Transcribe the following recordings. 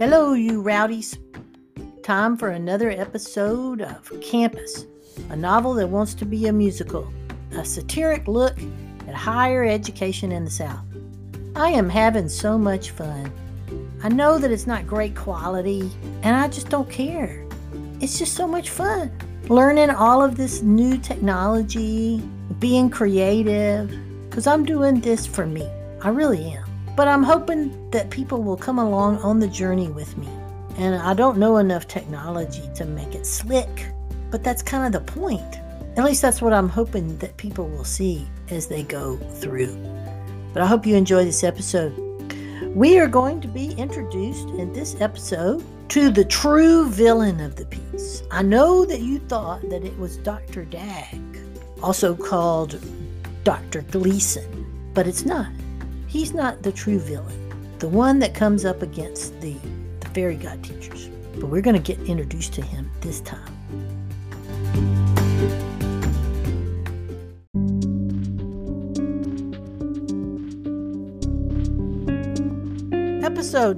Hello, you rowdies. Time for another episode of Campus, a novel that wants to be a musical, a satiric look at higher education in the South. I am having so much fun. I know that it's not great quality, and I just don't care. It's just so much fun. Learning all of this new technology, being creative, because I'm doing this for me. I really am. But I'm hoping that people will come along on the journey with me. And I don't know enough technology to make it slick, but that's kind of the point. At least that's what I'm hoping that people will see as they go through. But I hope you enjoy this episode. We are going to be introduced in this episode to the true villain of the piece. I know that you thought that it was Dr. Dag, also called Dr. Gleason, but it's not. He's not the true villain, the one that comes up against the fairy god teachers. But we're going to get introduced to him this time. Episode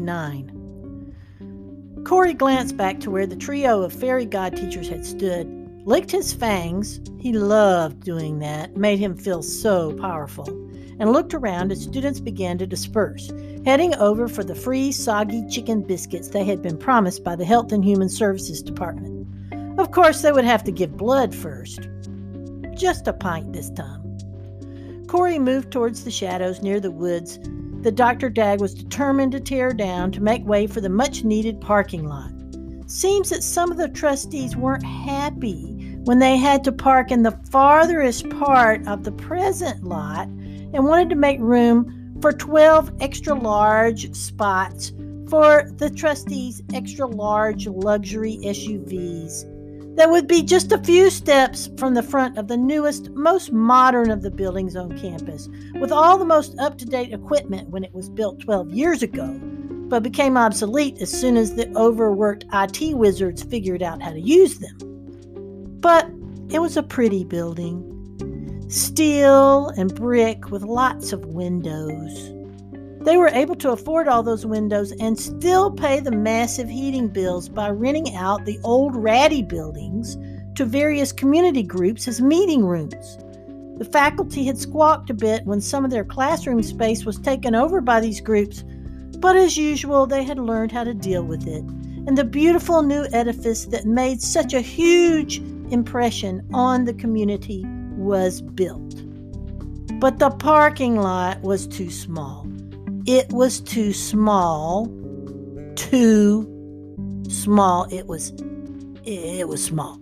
9. Corey glanced back to where the trio of fairy god teachers had stood, licked his fangs. He loved doing that, made him feel so powerful, and looked around as students began to disperse, heading over for the free soggy chicken biscuits they had been promised by the Health and Human Services Department. Of course, they would have to give blood first. Just a pint this time. Corey moved towards the shadows near the woods that Dr. Dag was determined to tear down to make way for the much-needed parking lot. Seems that some of the trustees weren't happy when they had to park in the farthest part of the present lot and wanted to make room for 12 extra large spots for the trustees' extra large luxury SUVs that would be just a few steps from the front of the newest, most modern of the buildings on campus, with all the most up-to-date equipment when it was built 12 years ago, but became obsolete as soon as the overworked IT wizards figured out how to use them. But it was a pretty building. Steel and brick with lots of windows. They were able to afford all those windows and still pay the massive heating bills by renting out the old ratty buildings to various community groups as meeting rooms. The faculty had squawked a bit when some of their classroom space was taken over by these groups, but as usual, they had learned how to deal with it, and the beautiful new edifice that made such a huge impression on the community was built. But the parking lot was too small. It was too small. Too small. It was small.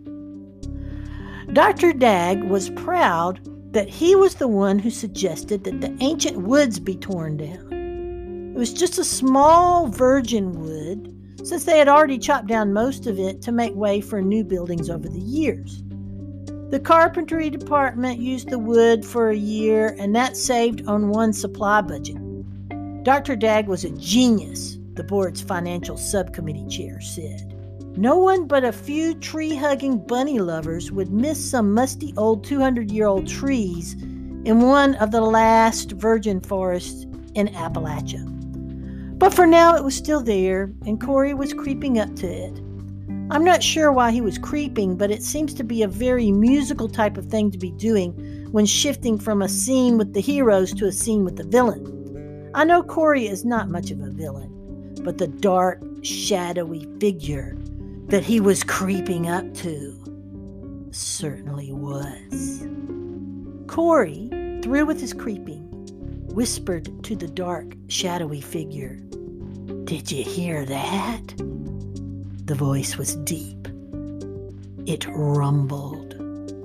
Dr. Dag was proud that he was the one who suggested that the ancient woods be torn down. It was just a small virgin wood, since they had already chopped down most of it to make way for new buildings over the years. The carpentry department used the wood for a year, and that saved on one supply budget. Dr. Dag was a genius, the board's financial subcommittee chair said. No one but a few tree-hugging bunny lovers would miss some musty old 200-year-old trees in one of the last virgin forests in Appalachia. But for now it was still there, and Corey was creeping up to it. I'm not sure why he was creeping, but it seems to be a very musical type of thing to be doing when shifting from a scene with the heroes to a scene with the villain. I know Corey is not much of a villain, but the dark, shadowy figure that he was creeping up to certainly was. Corey, through with his creeping, whispered to the dark, shadowy figure, "Did you hear that?" The voice was deep. It rumbled.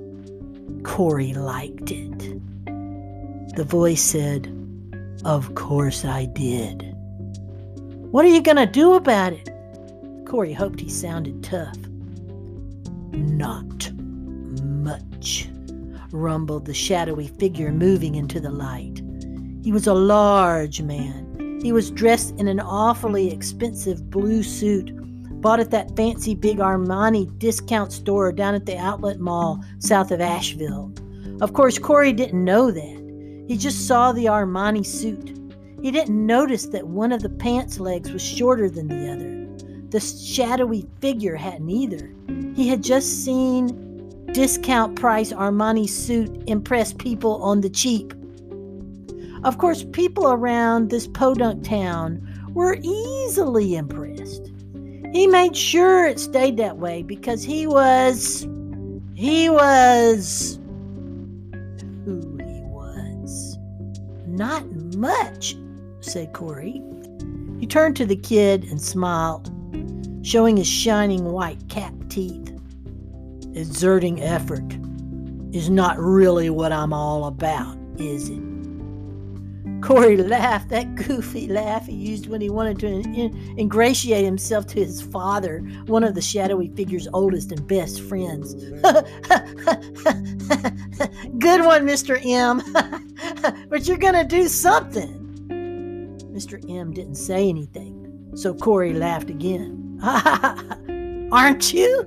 Corey liked it. The voice said, "Of course I did." "What are you going to do about it?" Corey hoped he sounded tough. "Not much," rumbled the shadowy figure moving into the light. He was a large man. He was dressed in an awfully expensive blue suit bought at that fancy big Armani discount store down at the outlet mall south of Asheville. Of course, Corey didn't know that. He just saw the Armani suit. He didn't notice that one of the pants legs was shorter than the other. The shadowy figure hadn't either. He had just seen discount price Armani suit impress people on the cheap. Of course, people around this podunk town were easily impressed. He made sure it stayed that way because he was who he was. Not much, said Corey. He turned to the kid and smiled, showing his shining white cat teeth. Exerting effort is not really what I'm all about, is it? Corey laughed, that goofy laugh he used when he wanted to ingratiate himself to his father, one of the shadowy figure's oldest and best friends. Good one, Mr. M. But you're going to do something. Mr. M didn't say anything, so Corey laughed again. Aren't you?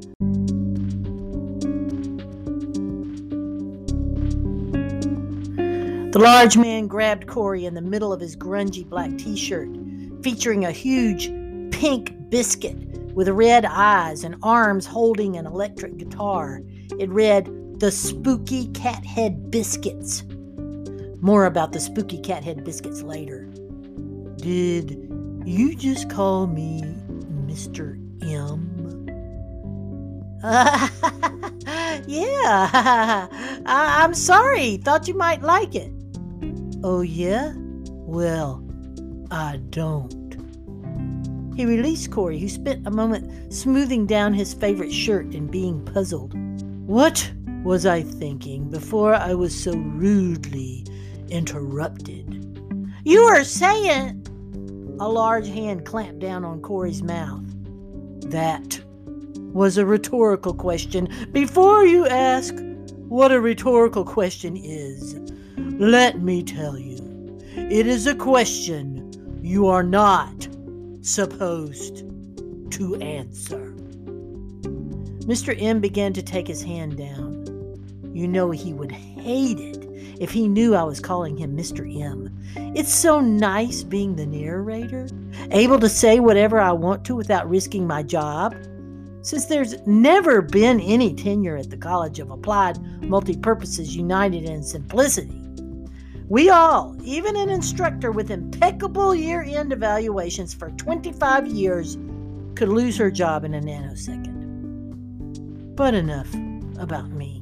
The large man grabbed Corey in the middle of his grungy black t-shirt, featuring a huge pink biscuit with red eyes and arms holding an electric guitar. It read, "The Spooky Cathead Biscuits." More about the Spooky Cathead Biscuits later. Did you just call me Mr. M? Yeah. I'm sorry. Thought you might like it. Oh, yeah? Well, I don't. He released Corey, who spent a moment smoothing down his favorite shirt and being puzzled. What was I thinking before I was so rudely interrupted? You were saying... A large hand clamped down on Corey's mouth. That was a rhetorical question. Before you ask what a rhetorical question is, let me tell you, it is a question you are not supposed to answer. Mr. M began to take his hand down. You know he would hate it if he knew I was calling him Mr. M. It's so nice being the narrator, able to say whatever I want to without risking my job. Since there's never been any tenure at the College of Applied Multipurposes United in Simplicity, we all, even an instructor with impeccable year-end evaluations for 25 years, could lose her job in a nanosecond. But enough about me.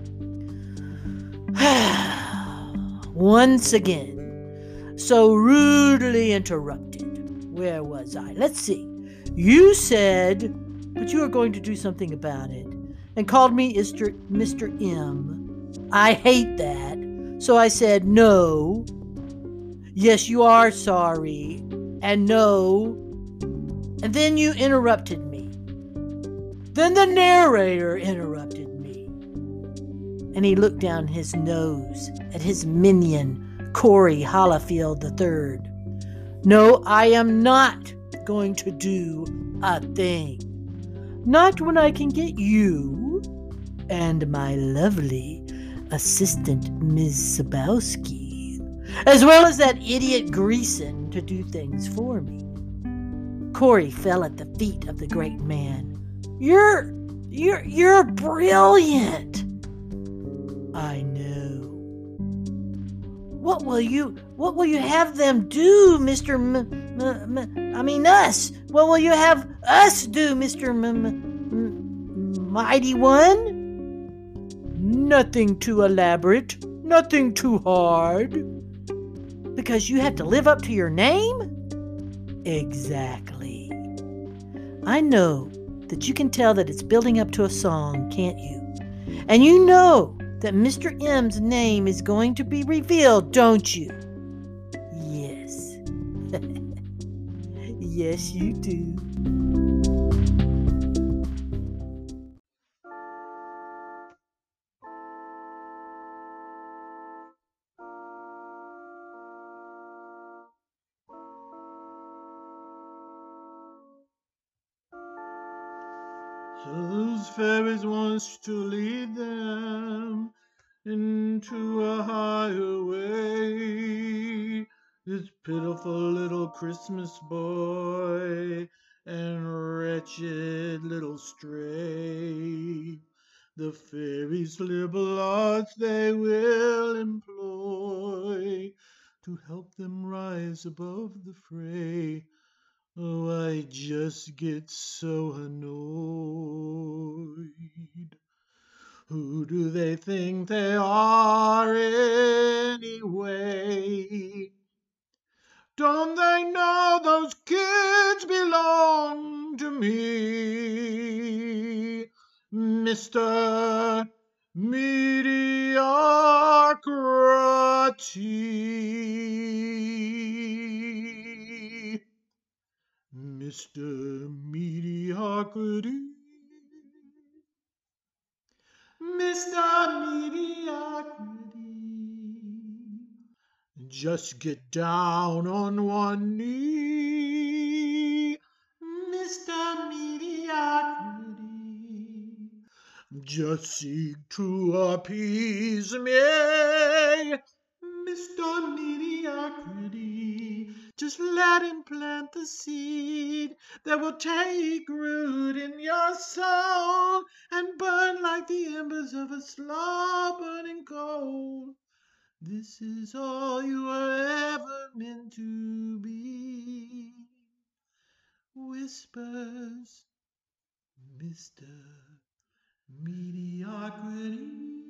Once again, so rudely interrupted. Where was I? Let's see. You said, but you were going to do something about it, and called me Mr. M. I hate that. So I said, no. Yes, you are sorry. And no. And then you interrupted me. Then the narrator interrupted me. And he looked down his nose at his minion, Corey Hollifield III. No, I am not going to do a thing. Not when I can get you and my lovely assistant, Ms. Zabowski, as well as that idiot Greason to do things for me. Corey fell at the feet of the great man. You're brilliant. I know. What will you have them do, Mr. Us? What will you have us do, Mr. Mighty One? Nothing too elaborate, nothing too hard. Because you have to live up to your name? Exactly. I know that you can tell that it's building up to a song, can't you? And you know that Mr. M's name is going to be revealed, don't you? Yes. Yes, you do. So those fairies wants to lead them into a higher way. This pitiful little Christmas boy and wretched little stray. The fairies' liberal arts they will employ to help them rise above the fray. Oh, I just get so annoyed. Who do they think they are anyway? Don't they know those kids belong to me? Mr. Mediocrity. Mr. Mediocrity. Mr. Mediocrity. Just get down on one knee, Mr. Mediocrity. Just seek to appease me, Mr. Mediocrity. Just let him plant the seed that will take root in your soul and burn like the embers of a slow burning coal. This is all you were ever meant to be. Whispers, Mr. Mediocrity.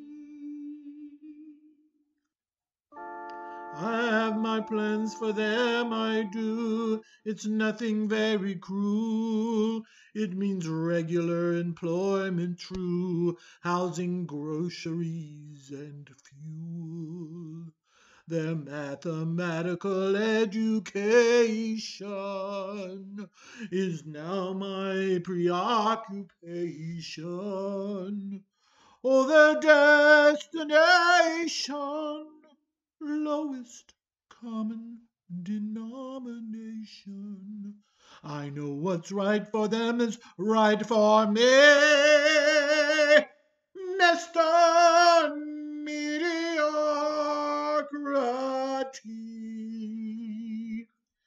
I have my plans for them, I do. It's nothing very cruel. It means regular employment, true, housing, groceries, and fuel. Their mathematical education is now my preoccupation. Oh, their destination, lowest common denomination. I know what's right for them is right for me, Mr. Mediocrity.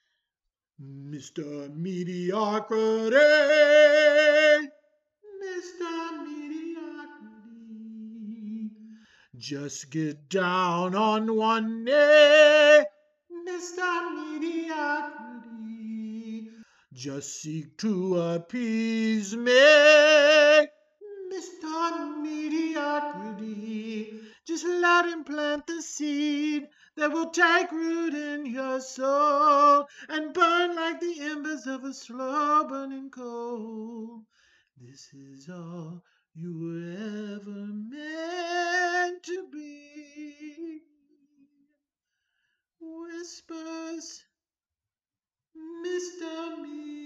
Mr. Mediocrity. Mr. Mediocrity. Just get down on one knee, Mr. Mediocrity. Just seek to appease me, Mr. Mediocrity. Just let him plant the seed that will take root in your soul and burn like the embers of a slow burning coal. This is all you were ever meant to be. Whispers, Mr.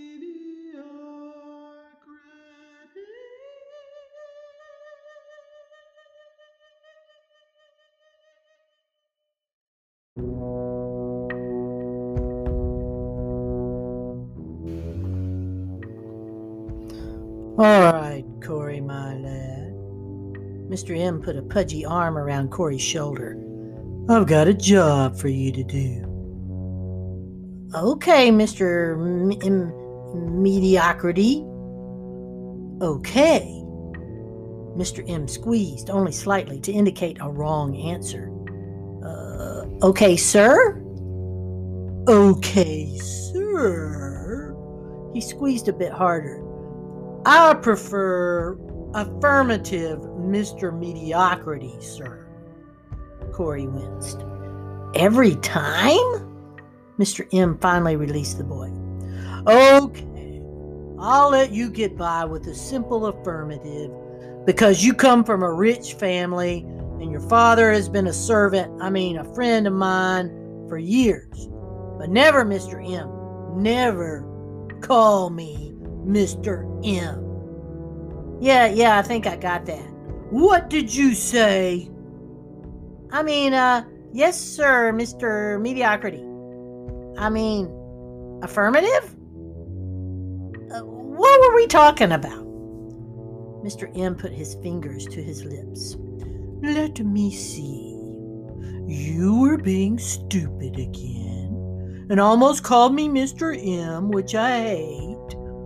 Mediocrity. All right, Corey, my lad. Mr. M put a pudgy arm around Corey's shoulder. I've got a job for you to do. Okay, Mr. Mediocrity. Okay. Mr. M squeezed only slightly to indicate a wrong answer. Okay, sir? Okay, sir. He squeezed a bit harder. I prefer affirmative, Mr. Mediocrity, sir. Corey winced. Every time? Mr. M finally released the boy. Okay, I'll let you get by with a simple affirmative because you come from a rich family and your father has been a friend of mine for years. But never, Mr. M, never call me Mr. M. Yeah, I think I got that. What did you say? Yes, sir, Mr. Mediocrity. Affirmative? What were we talking about? Mr. M put his fingers to his lips. Let me see. You were being stupid again and almost called me Mr. M, which I hate.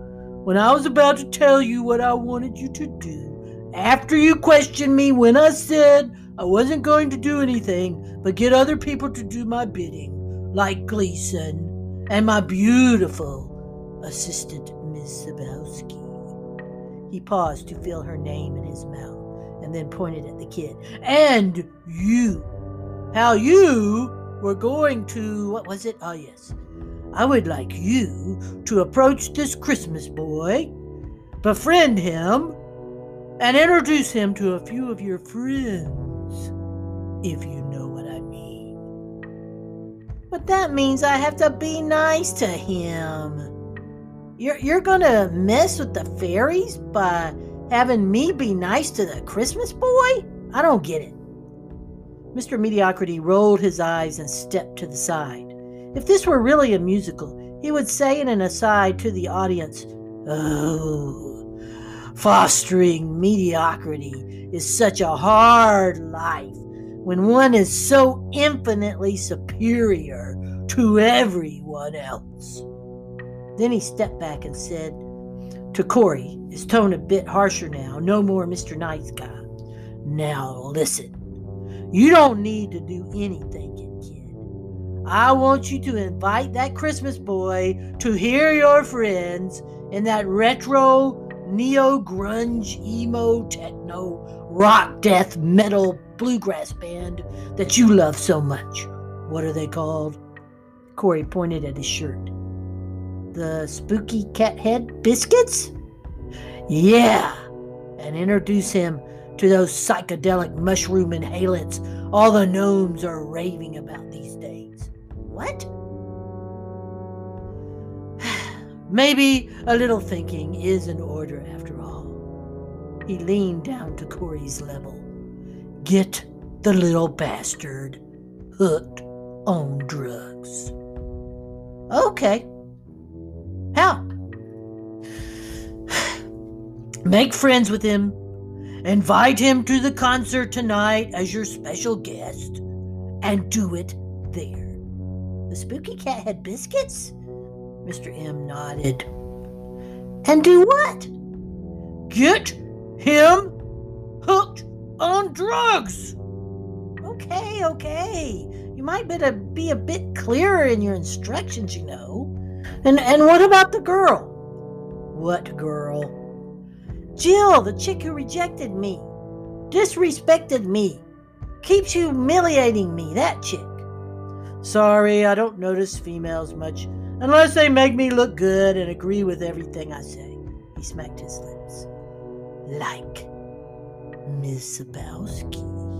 when I was about to tell you what I wanted you to do, after you questioned me when I said I wasn't going to do anything but get other people to do my bidding, like Gleason and my beautiful assistant, Miss Zabowski. He paused to feel her name in his mouth and then pointed at the kid. And you. How you were going to, what was it? Oh, yes. I would like you to approach this Christmas boy, befriend him, and introduce him to a few of your friends, if you know what I mean. But that means I have to be nice to him. You're gonna mess with the fairies by having me be nice to the Christmas boy? I don't get it. Mr. Mediocrity rolled his eyes and stepped to the side. If this were really a musical, he would say in an aside to the audience, "Oh, fostering mediocrity is such a hard life when one is so infinitely superior to everyone else." Then he stepped back and said to Corey, his tone a bit harsher now, no more Mr. Nice Guy, "Now listen, you don't need to do any thinking, kid. I want you to invite that Christmas boy to hear your friends in that retro, neo-grunge, emo, techno, rock, death, metal, bluegrass band that you love so much. What are they called?" Corey pointed at his shirt. "The Spooky Cat Head Biscuits?" "Yeah, and introduce him to those psychedelic mushroom inhalants all the gnomes are raving about these days." "What?" "Maybe a little thinking is in order after all." He leaned down to Corey's level. "Get the little bastard hooked on drugs." "Okay. How?" "Make friends with him. Invite him to the concert tonight as your special guest. And do it there." "The Spooky Cat Head Biscuits?" Mr. M nodded. "And do what?" "Get him hooked on drugs." Okay. You might better be a bit clearer in your instructions, you know. And what about the girl?" "What girl?" "Jill, the chick who rejected me, disrespected me, keeps humiliating me, that chick." "Sorry, I don't notice females much unless they make me look good and agree with everything I say." He smacked his lips. "Like Miss Zabowski."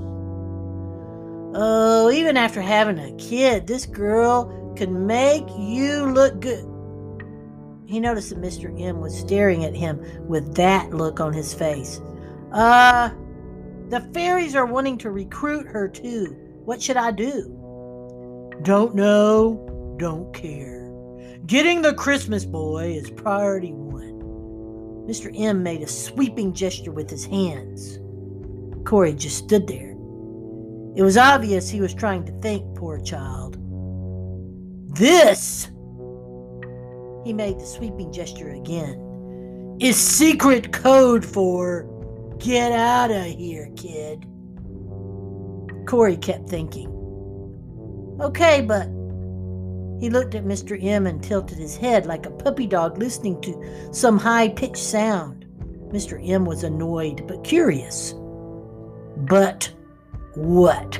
"Oh, even after having a kid, this girl can make you look good." He noticed that Mr. M was staring at him with that look on his face. The fairies are wanting to recruit her too. What should I do?" "Don't know, don't care. Getting the Christmas boy is priority one." Mr. M made a sweeping gesture with his hands. Corey just stood there. It was obvious he was trying to think, poor child. "This," he made the sweeping gesture again, "is secret code for get out of here, kid." Corey kept thinking. "Okay, but..." He looked at Mr. M and tilted his head like a puppy dog listening to some high-pitched sound. Mr. M was annoyed but curious. "But what?"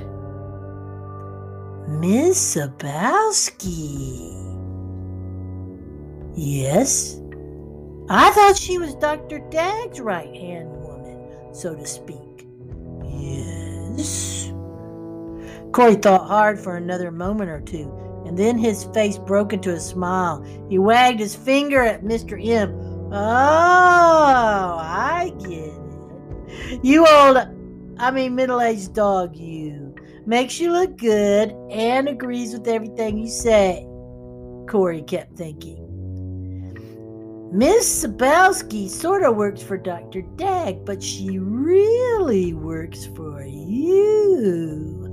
"Miss Zabowski." "Yes? I thought she was Dr. Dagg's right-hand woman, so to speak." "Yes?" Corey thought hard for another moment or two, and then his face broke into a smile. He wagged his finger at Mr. M. "Oh, I get it. You middle-aged dog, you. Makes you look good and agrees with everything you say." Corey kept thinking. "Miss Zabowski sort of works for Dr. Dagg, but she really works for you."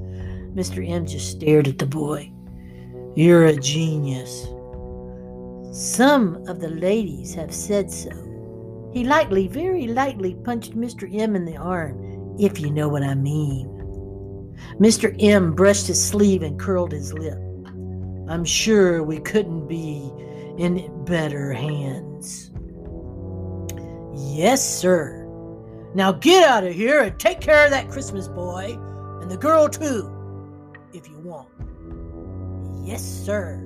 Mr. M just stared at the boy. "You're a genius." Some of the ladies have said so. He lightly, very lightly punched Mr. M in the arm, if you know what I mean. Mr. M brushed his sleeve and curled his lip. I'm sure we couldn't be in better hands. Yes, sir. Now get out of here and take care of that Christmas boy, and the girl too, if you want. Yes, sir.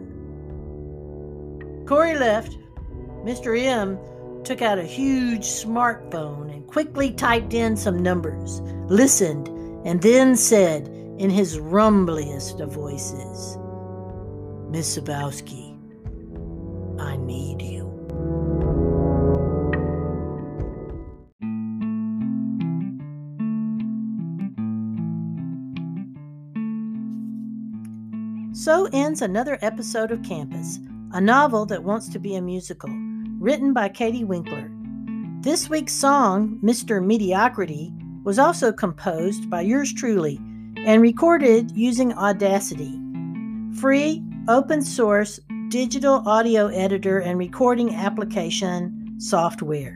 Corey left. Mr. M took out a huge smartphone and quickly typed in some numbers, listened, and then said in his rumbliest of voices, Miss Zabowski, I need you. So ends another episode of Campus, a novel that wants to be a musical, written by Katie Winkler. This week's song, Mr. Mediocrity, was also composed by yours truly and recorded using Audacity, free, open source, digital audio editor and recording application software.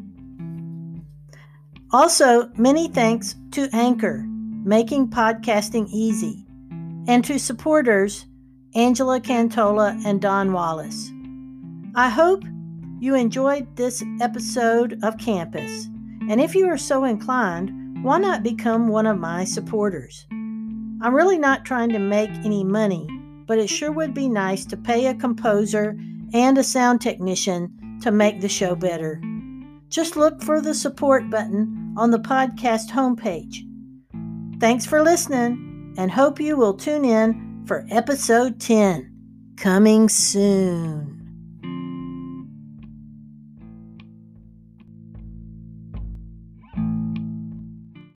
Also, many thanks to Anchor, making podcasting easy, and to supporters Angela Cantola and Don Wallace. I hope you enjoyed this episode of Campus, and if you are so inclined, why not become one of my supporters? I'm really not trying to make any money, but it sure would be nice to pay a composer and a sound technician to make the show better. Just look for the support button on the podcast homepage. Thanks for listening, and hope you will tune in for episode 10, coming soon.